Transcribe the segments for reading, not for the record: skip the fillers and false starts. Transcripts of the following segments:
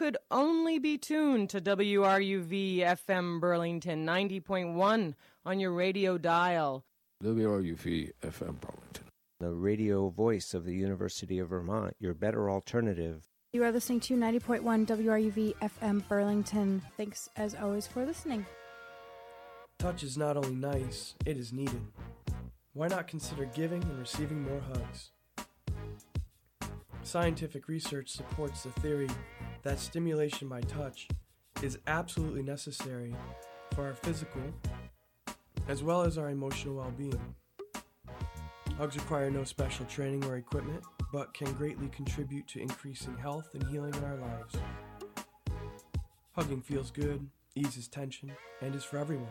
could only be tuned to WRUV FM Burlington 90.1 on your radio dial. WRUV FM Burlington, the radio voice of the University of Vermont, your better alternative. You are listening to 90.1 WRUV FM Burlington. Thanks, as always, for listening. Touch is not only nice, it is needed. Why not consider giving and receiving more hugs? Scientific research supports the theory that stimulation by touch is absolutely necessary for our physical as well as our emotional well-being. Hugs require no special training or equipment, but can greatly contribute to increasing health and healing in our lives. Hugging feels good, eases tension, and is for everyone.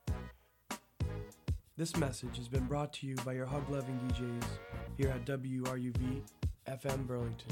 This message has been brought to you by your hug-loving DJs here at WRUV FM Burlington.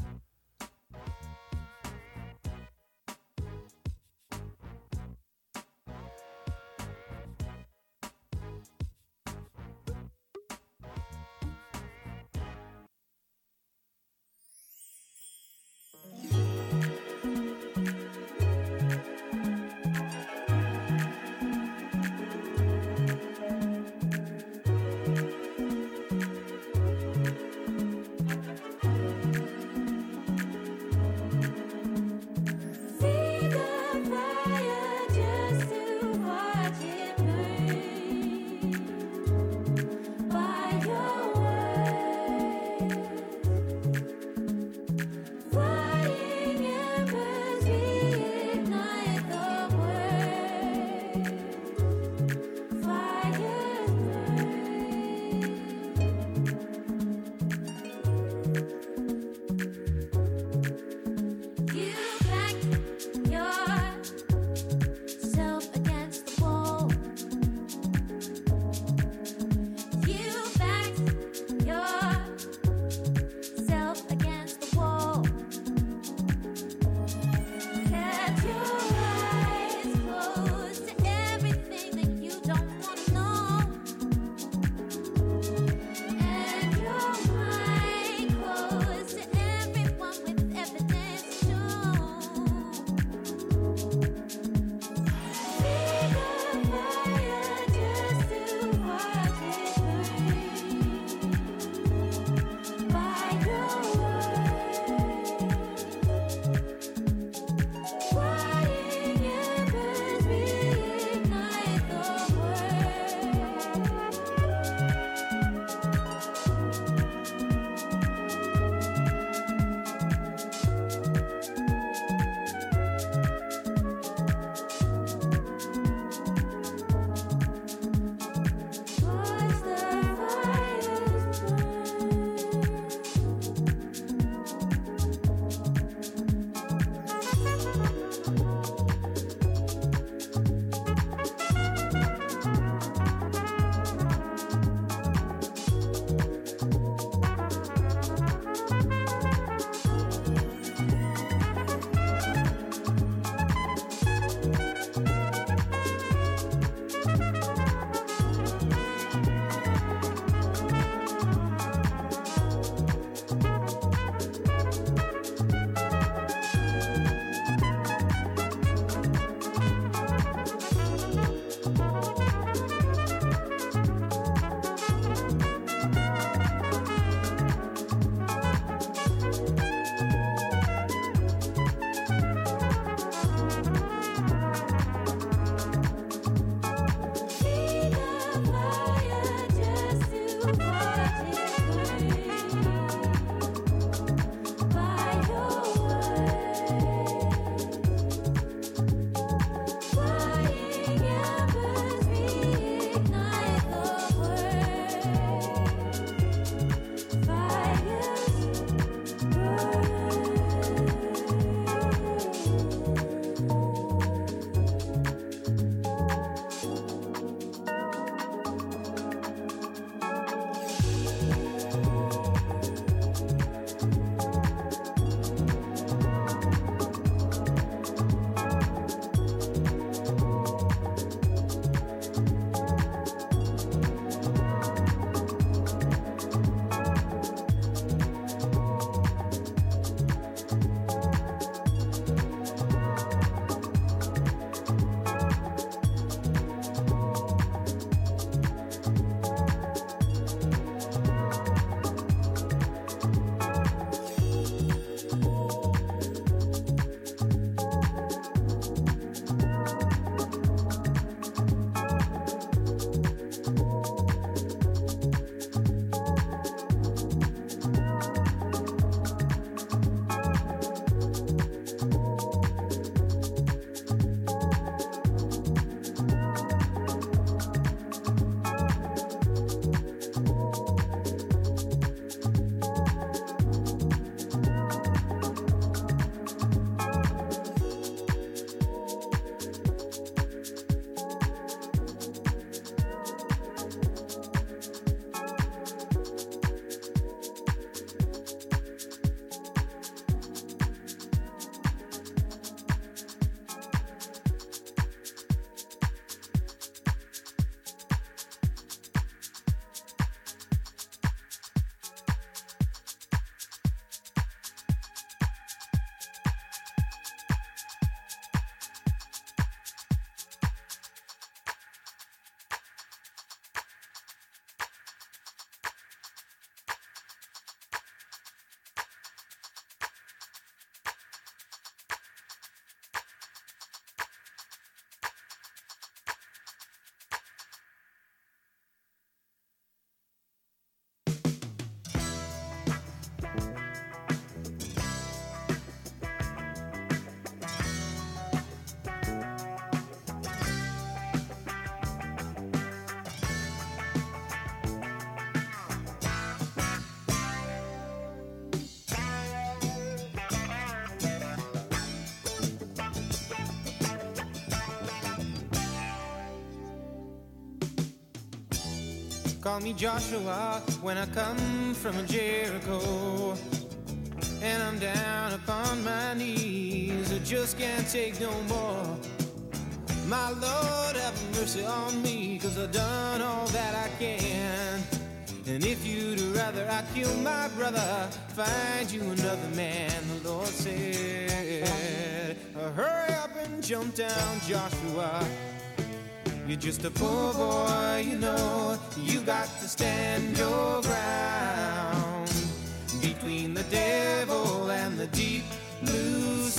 Call me Joshua when I come from Jericho, and I'm down upon my knees. I just can't take no more. My Lord, have mercy on me, 'cause I've done all that I can. And if you'd rather I kill my brother, find you another man, the Lord said. Hurry up and jump down, Joshua. You're just a poor boy, you know. You got to stand your ground between the devil and the deep blue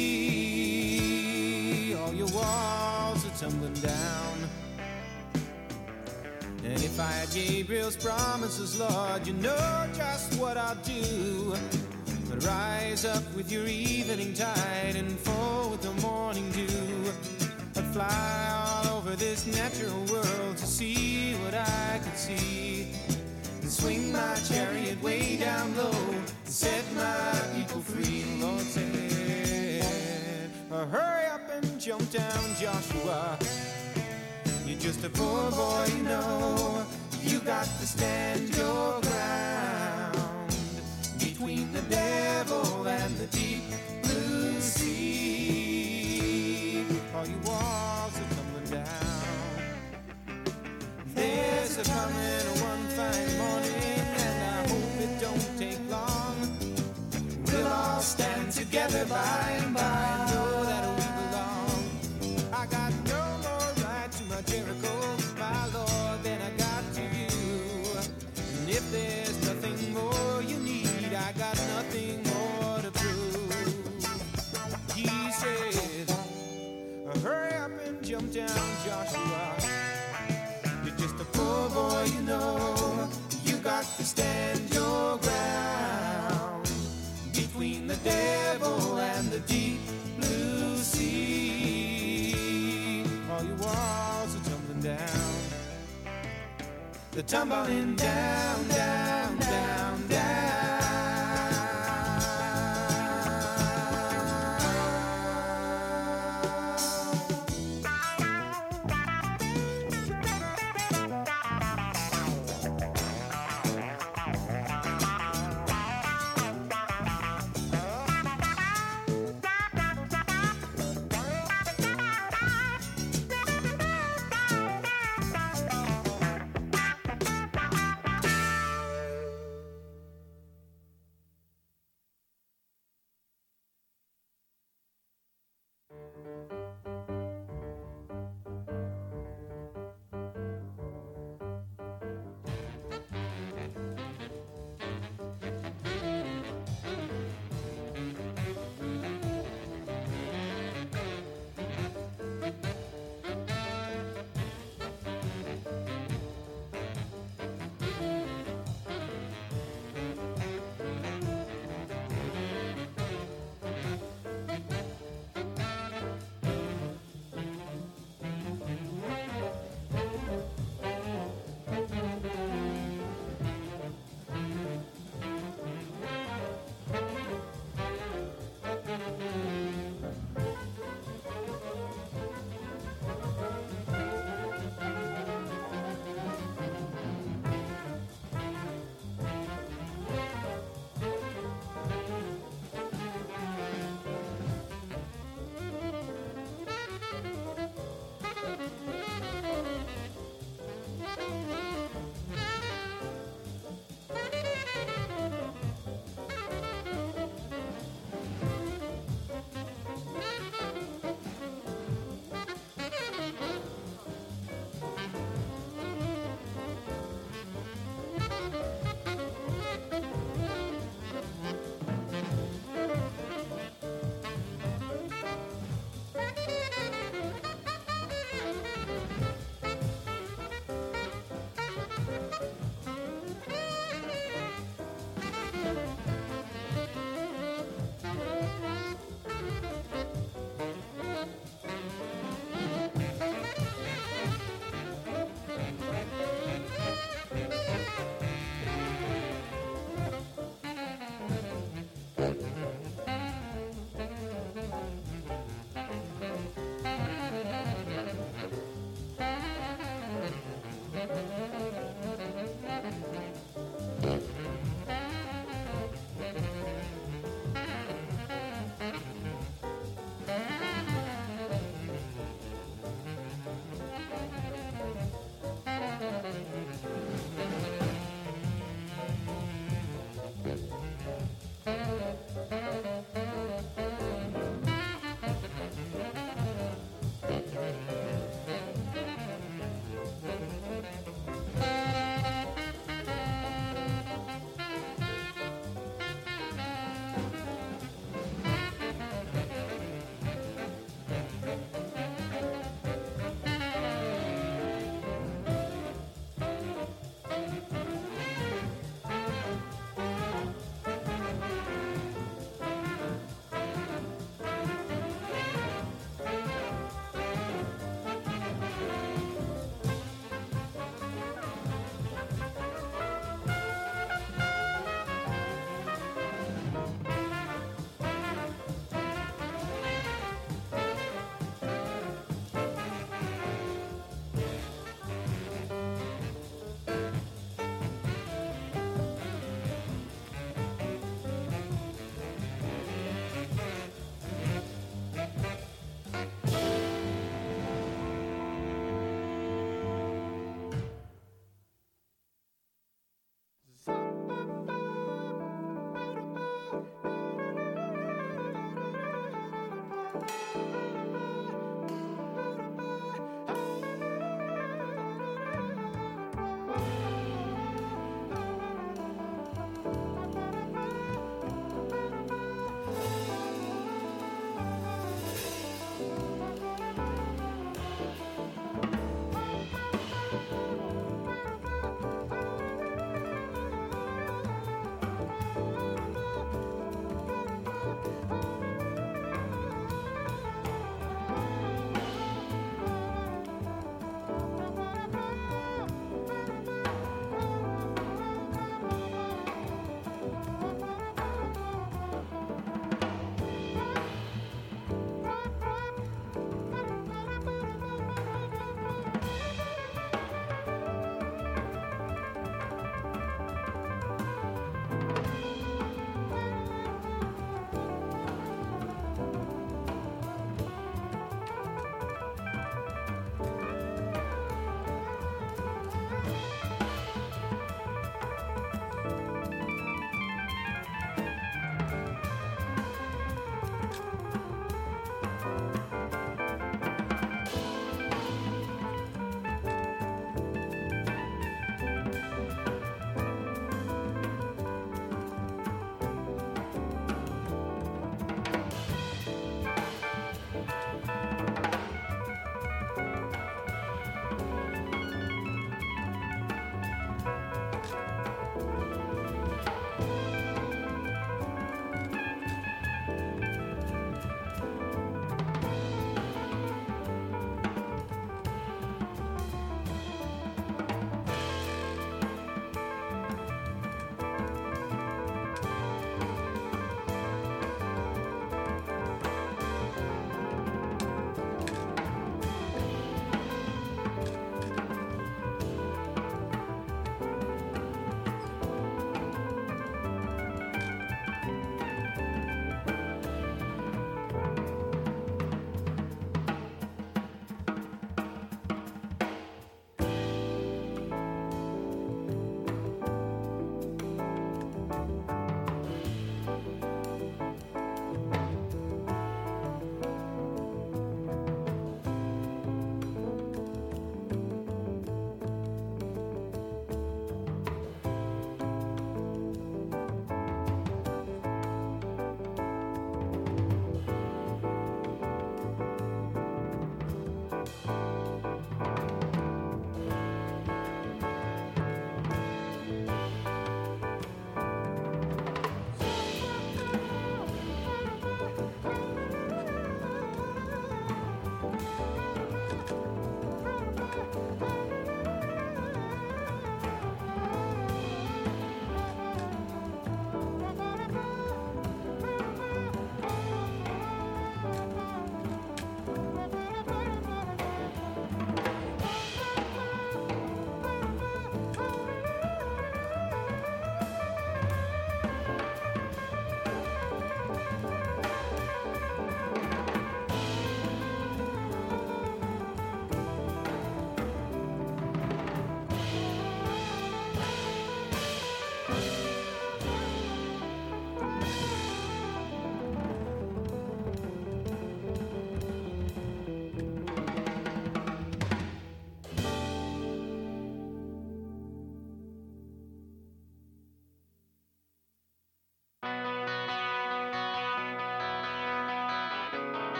sea. All your walls are tumbling down. And if I had Gabriel's promises, Lord, you know just what I'll do. But rise up with your evening tide and fall with the morning dew. I'd fly all over this natural world to see what I could see, and swing my chariot way down low to set my people free. The Lord said, hurry up and jump down, Joshua. You're just a poor boy, you know. You got to stand your ground between the devil and the deep blue sea. All your walls are tumbling down. There's a coming one fine morning, and I hope it don't take long. We'll all stand together by and by, know that we belong. I got no more right to my Jericho, my Lord, than I got to you. And if there's nothing more you need, I got nothing more to prove. He said, hurry up and jump down, Joshua. You're just a poor boy, you know. You got to stand your ground between the devil and the deep blue sea. All your walls are tumbling down. They're tumbling down, down, down, down.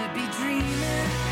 be dreaming.